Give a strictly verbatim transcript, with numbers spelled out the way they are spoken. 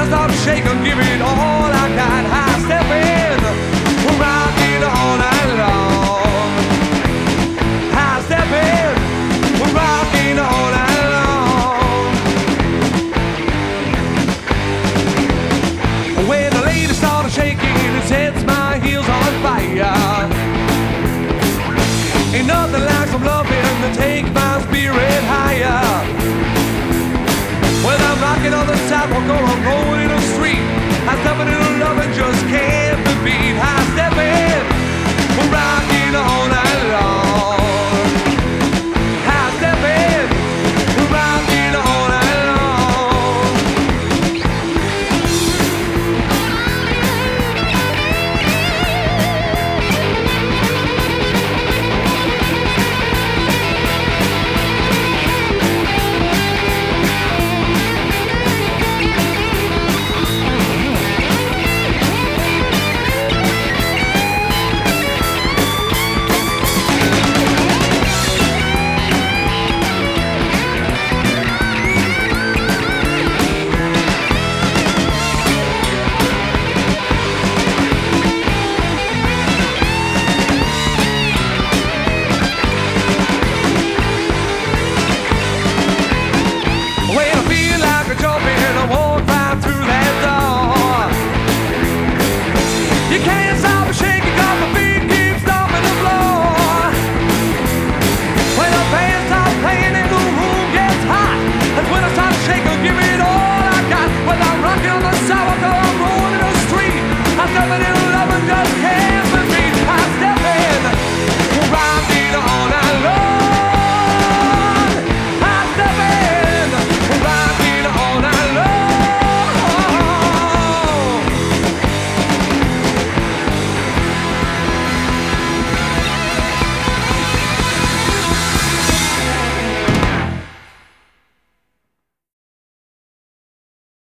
I start to shake and give it all I got. High stepping, rocking all night long. High stepping, rocking all night long. When the lady started shaking, it sets my heels on fire. Ain't nothing like some loving to take my spirit higher. When I'm rocking on the sidewalk or I'm rolling in the street, I'm stepping in the love and just